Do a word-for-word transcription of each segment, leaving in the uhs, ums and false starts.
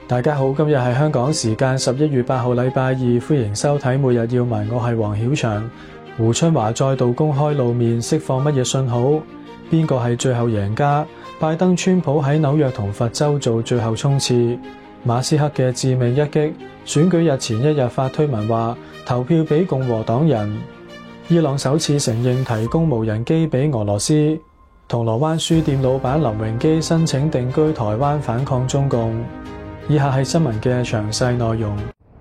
大家好，今日係香港時間十一月八號禮拜二，歡迎收睇每日要聞，我係黃曉翔。胡春華再度公開露面，釋放乜嘢信號？邊個係最後贏家？拜登、川普喺紐約同佛州做最後衝刺。馬斯克嘅致命一擊，選舉日前一日發推文話投票俾共和黨人。伊朗首次承認提供無人機俾俄羅斯。銅鑼灣書店老闆林榮基申請定居台灣反抗中共。以下係新聞嘅詳細內容。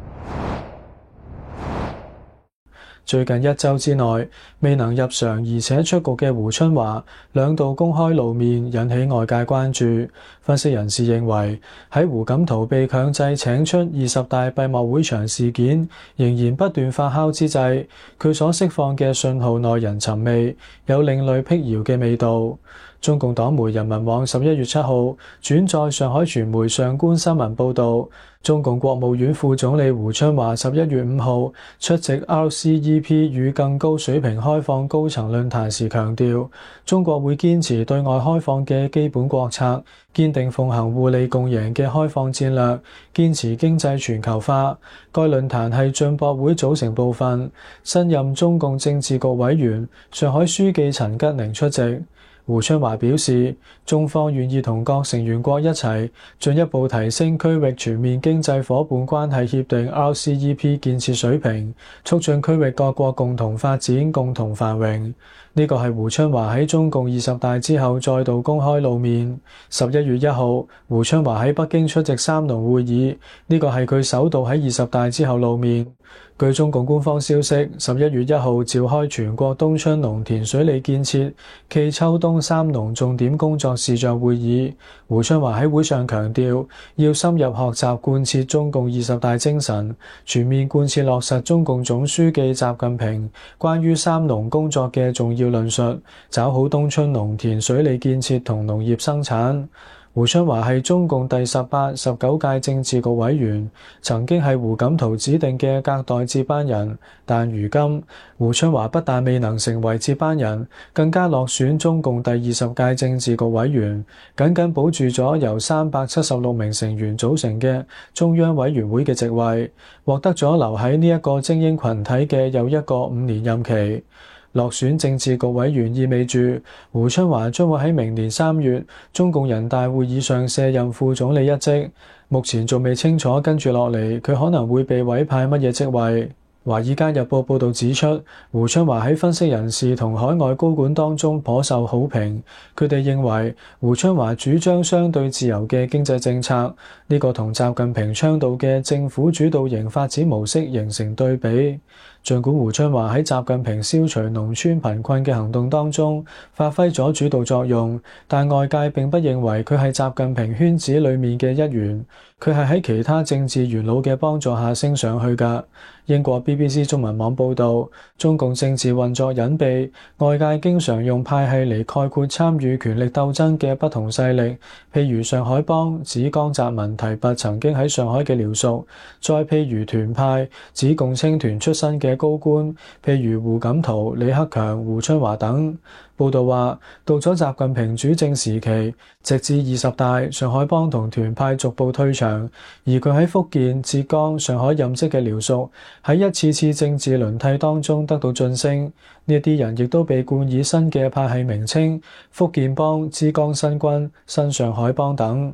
最近一周之內未能入常而且出局嘅胡春華兩度公開露面，引起外界關注。分析人士認為，喺胡錦濤被強制請出二十大閉幕會場事件仍然不斷發酵之際，佢所釋放嘅信號耐人尋味，有另類闢謠嘅味道。中共黨媒人民網十一月七號轉載上海傳媒上官新聞報導，中共國務院副總理胡春華十一月五號出席 R C E P 與更高水平開放高層論壇時強調，中國會堅持對外開放嘅基本國策，堅定奉行互利共贏嘅開放戰略，堅持經濟全球化。該論壇係進博會組成部分，新任中共政治局委員、上海書記陳吉寧出席。胡春華表示，中方願意同各成員國一齊進一步提升區域全面經濟夥伴關係協定 R C E P 建設水平，促進區域各國共同發展、共同繁榮。呢個係胡春華喺中共二十大之後再度公開露面。十一月一號，胡春華喺北京出席三農會議，呢個係佢首度喺二十大之後露面。據中共官方消息，十一月一號召開全國冬春農田水利建設暨秋冬三農重點工作視像會議。胡春華喺會上強調，要深入學習貫徹中共二十大精神，全面貫徹落實中共總書記習近平關於三農工作嘅重要論述，抓好冬春農田水利建設同農業生產。胡春華係中共第十八、十九屆政治局委員，曾經係胡錦濤指定嘅隔代接班人，但如今胡春華不但未能成為接班人，更加落選中共第二十屆政治局委員，僅僅保住咗由三百七十六名成員組成嘅中央委員會嘅席位，獲得咗留喺呢一個精英群體嘅又一個五年任期。落選政治局委員意味住胡春華將會喺明年三月中共人大會議上卸任副總理一職，目前仲未清楚跟住落嚟佢可能會被委派乜嘢職位。《華爾街日報》報導指出，胡春華喺分析人士同海外高管當中頗受好評。佢哋認為胡春華主張相對自由嘅經濟政策，呢個同習近平倡導嘅政府主導型發展模式形成對比。儘管胡春華喺習近平消除農村貧困嘅行動當中發揮咗主導作用，但外界並不認為佢係習近平圈子裡面嘅一員。佢係喺其他政治元老嘅幫助下升上去㗎。英國 B B C 中文網報導，中共政治運作隱秘，外界經常用派系嚟概括參與權力鬥爭嘅不同勢力，譬如上海幫指江澤民提拔曾經喺上海嘅僚屬，再譬如團派指共青團出身嘅高官，譬如胡錦濤、李克強、胡春華等。報道話，到咗習近平主政時期，直至二十大，上海幫同團派逐步退場，而佢喺福建、浙江、上海任職嘅僚屬喺一次次政治輪替當中得到晉升，呢啲人亦都被冠以新嘅派系名稱：福建幫、浙江新軍、新上海幫等。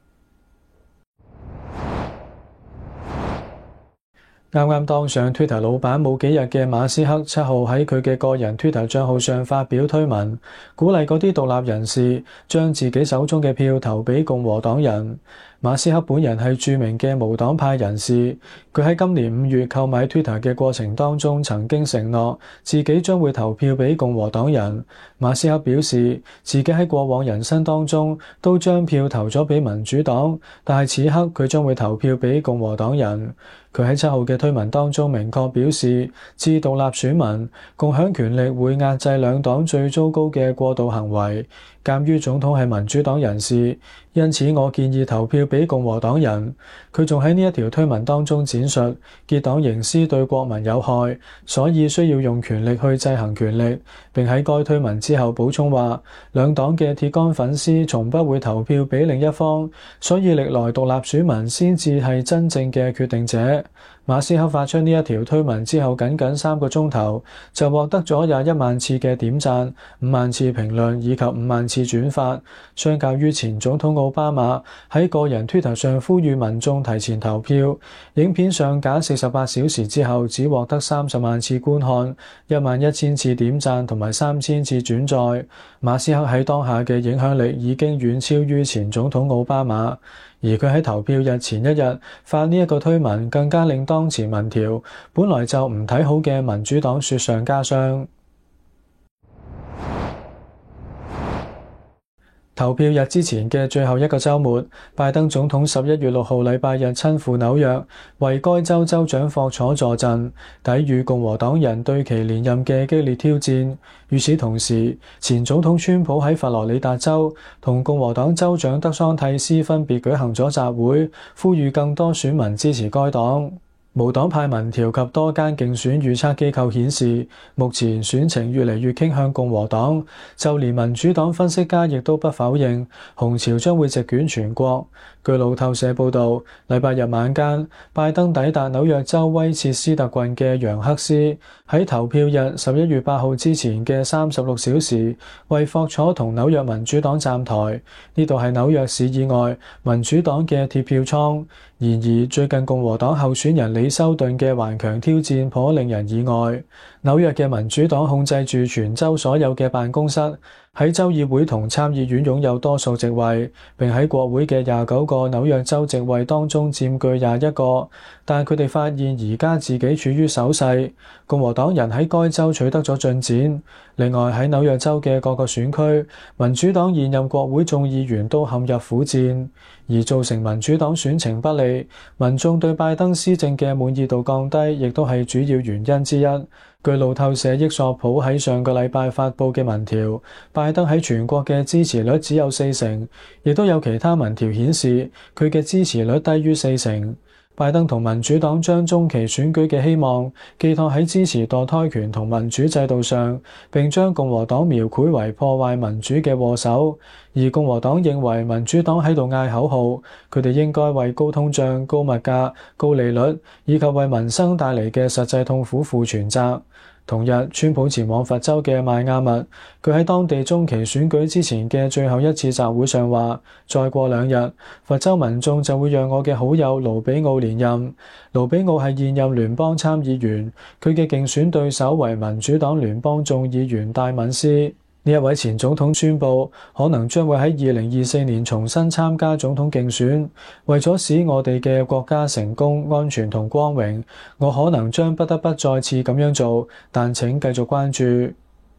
啱啱當上 Twitter 老闆冇幾日嘅馬斯克七號喺佢嘅個人 Twitter 帳號上發表推文，鼓勵嗰啲獨立人士將自己手中嘅票投俾共和黨人。馬斯克本人係著名嘅無黨派人士，佢喺今年五月購買 Twitter 嘅過程當中曾經承諾自己將會投票俾共和黨人。馬斯克表示自己喺過往人生當中都將票投咗俾民主黨，但係此刻佢將會投票俾共和黨人。佢喺七號嘅推文當中明確表示，致獨立選民共享權力會壓制兩黨最糟糕嘅過渡行為， 鑑於總統係民主黨人士，因此我建議投票俾共和黨人。佢仲喺呢一條推文當中展述結黨營私對國民有害，所以需要用權力去制衡權力。並喺該推文之後補充話，兩黨嘅鐵桿粉絲從不會投票俾另一方，所以歷來獨立選民先至係真正嘅決定者。馬斯克發出呢一條推文之後，僅僅三個鐘頭就獲得咗廿一萬次嘅點讚、五萬次評論以及五萬次轉發。相較於前總統奧巴馬喺個人 Twitter 上呼籲民眾提前投票，影片上架四十八小時之後只獲得三十萬次觀看、一萬一千次點讚同埋三千次轉載。馬斯克喺當下嘅影響力已經遠超於前總統奧巴馬。而佢喺投票日前一日發呢一個推文，更加令當前民調本來就唔睇好嘅民主黨雪上加霜。投票日之前嘅最後一個週末，拜登總統十一月六號禮拜日親赴紐約，為該州州長霍楚助陣，抵禦共和黨人對其連任嘅激烈挑戰。與此同時，前總統川普喺佛羅里達州同共和黨州長德桑蒂斯分別舉行咗集會，呼籲更多選民支持該黨。無黨派民調及多間競選預測機構顯示，目前選情越嚟越傾向共和黨，就連民主黨分析家亦都不否認紅潮將會席捲全國。據路透社報導，禮拜日晚間，拜登抵達紐約州威切斯特郡嘅楊克斯，喺投票日十一月八號之前嘅三十六小時，為霍楚同紐約民主黨站台。呢度係紐約市以外民主黨嘅鐵票倉。然而，最近共和黨候選人李修頓嘅頑強挑戰頗令人意外。紐約嘅民主黨控制住全州所有嘅辦公室，喺州議會同參議院擁有多數席位，並喺國會嘅廿九個紐約州席位當中佔據廿一個。但佢哋發現而家自己處於守勢，共和黨人喺該州取得咗進展。另外喺紐約州嘅各個選區，民主黨現任國會眾議員都陷入苦戰，而造成民主黨選情不利，民眾對拜登施政嘅滿意度降低，亦都係主要原因之一。據路透社益索普喺上個禮拜發布嘅民調，拜登喺全國嘅支持率只有四成，亦都有其他民調顯示佢嘅支持率低於四成。拜登同民主黨將中期選舉嘅希望寄託喺支持墮胎權同民主制度上，並將共和黨描繪為破壞民主嘅禍首。而共和黨認為民主黨喺度嗌口號，佢哋應該為高通脹、高物價、高利率以及為民生帶嚟嘅實際痛苦負全責。同日，川普前往佛州嘅邁阿密，佢喺當地中期選舉之前嘅最後一次集會上話，再過兩日，佛州民眾就會讓我嘅好友盧比奧連任。盧比奧係現任聯邦參議員，佢嘅競選對手為民主黨聯邦眾議員戴敏斯。呢一位前總統宣布，可能將會喺二零二四年重新參加總統競選。為咗使我哋嘅國家成功、安全同光榮，我可能將不得不再次咁樣做，但請繼續關注。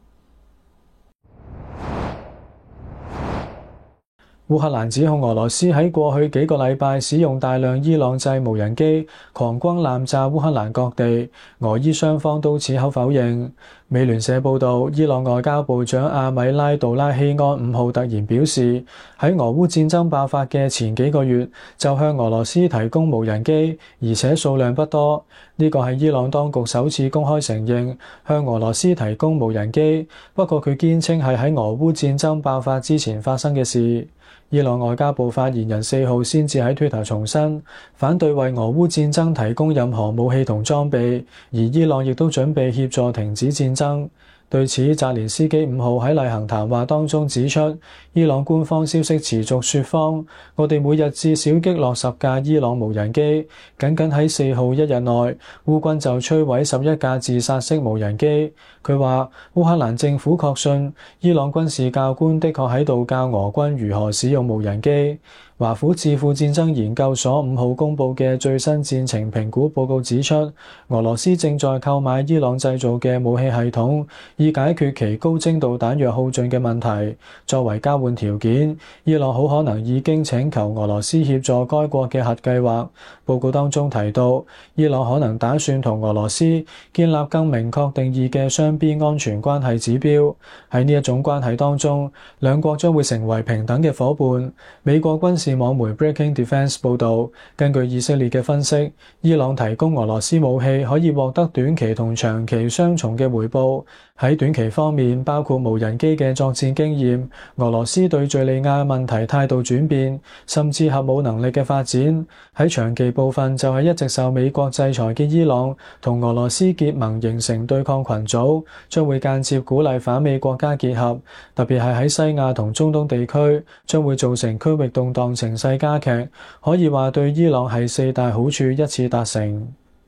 烏克蘭指控俄羅斯喺過去幾個禮拜使用大量伊朗製無人機狂轟濫炸烏克蘭各地，俄伊雙方都矢口否認。美聯社報導，伊朗外交部長阿米拉杜拉希安五號突然表示，喺俄烏戰爭爆發嘅前幾個月就向俄羅斯提供無人機，而且數量不多。呢個係伊朗當局首次公開承認向俄羅斯提供無人機，不過佢堅稱係喺俄烏戰爭爆發之前發生嘅事。伊朗外交部發言人四號先至喺 Twitter 重申，反對為俄烏戰爭提供任何武器同裝備，而伊朗亦都準備協助停止戰爭。對此，澤連斯基五號喺例行談話當中指出，伊朗官方消息持續說謊，我哋每日至少擊落十架伊朗無人機，僅僅喺四號一日內，烏軍就摧毀十一架自殺式無人機。佢話，烏克蘭政府確信伊朗軍事教官的確喺度教俄軍如何使用無人機。 華府智庫戰爭研究所五號公佈嘅最新戰情評估報告指出，俄羅斯正在購買伊朗製造嘅武器系統，以解決其高精度彈藥耗盡嘅問題。作為交換條件，伊朗好可能已經請求俄羅斯協助該國嘅核計劃。報告當中提到，伊朗可能打算同俄羅斯建立更明確定義嘅雙邊安全關係指標。喺呢一種關係當中，兩國將會成為平等嘅夥伴。美國軍事網媒 Breaking Defense 報導，根據以色列嘅分析，伊朗提供俄羅斯武器可以獲得短期同長期雙重嘅回報。喺短期方面，包括無人機嘅作戰經驗，俄羅斯對敘利亞問題態度轉變，甚至核武能力嘅發展。喺長期部分，就係一直受美國制裁嘅伊朗同俄羅斯結盟形成對抗群組，將會間接鼓勵反美國家結合，特別係喺西亞同中東地區，將會造成區域動盪情勢加劇。可以話對伊朗係四大好處一次達成。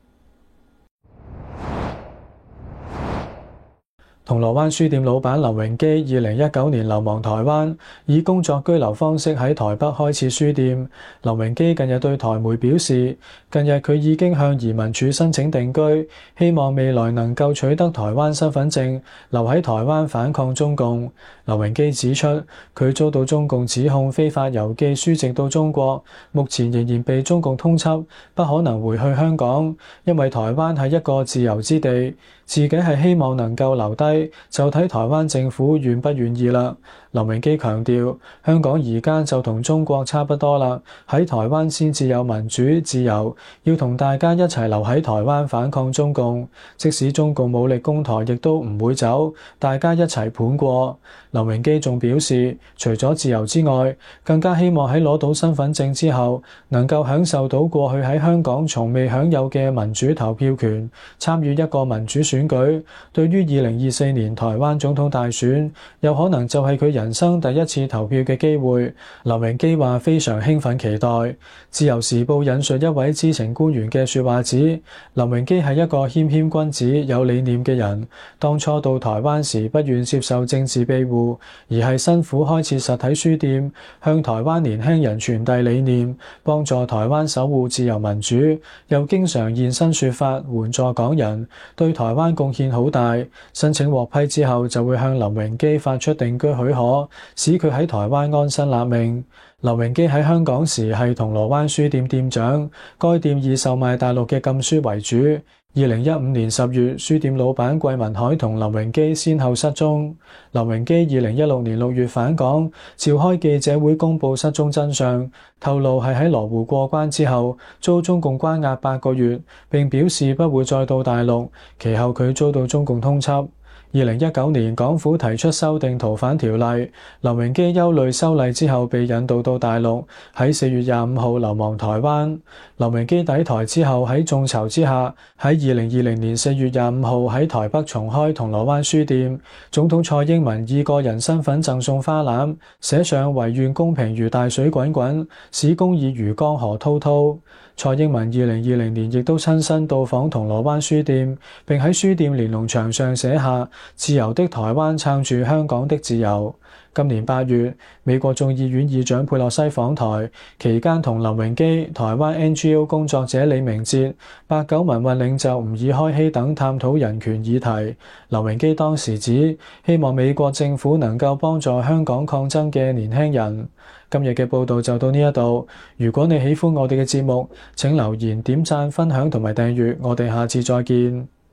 銅鑼灣書店老闆劉榮基二零一九年流亡台灣，以工作居留方式喺台北開設書店。劉榮基近日對台媒表示，近日佢已經向移民署申請定居，希望未來能夠取得台灣身份證，留喺台灣反抗中共。劉榮基指出，佢遭到中共指控非法郵寄書籍到中國，目前仍然被中共通緝，不可能回去香港，因為台灣係一個自由之地。自己係希望能夠留低，就睇台灣政府願不願意啦。劉榮基強調，香港而家就同中國差不多啦，喺台灣先至有民主自由，要同大家一齊留喺台灣反抗中共，即使中共武力攻台，亦都唔會走，大家一齊盤過。劉榮基仲表示，除咗自由之外，更加希望喺攞到身份證之後，能夠享受到過去喺香港從未享有嘅民主投票權，參與一個民主選舉。對於二零二四年台灣總統大選，有可能就係佢人生第一次投票嘅機會。劉榮基話非常興奮期待。自由時報引述一位知情官員嘅說話指，劉榮基係一個謙謙君子、有理念嘅人。當初到台灣時不願接受政治庇護，而係辛苦開設實體書店，向台灣年輕人傳遞理念，幫助台灣守護自由民主，又經常現身說法，援助港人，對台灣貢獻好大。申請獲批之後，就會向劉榮基發出定居許可，使佢喺台灣安身立命。劉榮基喺香港時係銅鑼灣書店店長，該店以售賣大陸嘅禁書為主。二零一五年十月，書店老闆桂民海同劉榮基先後失蹤。劉榮基二零一六年六月返港，召開記者會公佈失蹤真相，透露係喺羅湖過關之後，遭中共關押八個月，並表示不會再到大陸。其後佢遭到中共通緝。二零一九年，港府提出修訂逃犯條例，劉榮基憂慮修例之後被引渡到大陸，喺四月廿五號流亡台灣。劉榮基抵台之後，喺眾籌之下，喺二零二零年四月廿五號喺台北重開銅鑼灣書店。總統蔡英文以個人身份贈送花籃，寫上唯願公平如大水滾滾，使公義如江河滔滔。蔡英文二零二零年亦都親身到訪銅鑼灣書店，並喺書店連儂牆上寫下自由的台灣撐住香港的自由。今年八月，美國眾議院議長佩洛西訪台期間，同劉榮基、台灣 N G O 工作者李明哲、八九民運領袖吾爾開希等探討人權議題。劉榮基當時指，希望美國政府能夠幫助香港抗爭嘅年輕人。今日嘅報道就到呢一度。如果你喜歡我哋嘅節目，請留言、點讚、分享同埋訂閱。我哋下次再見。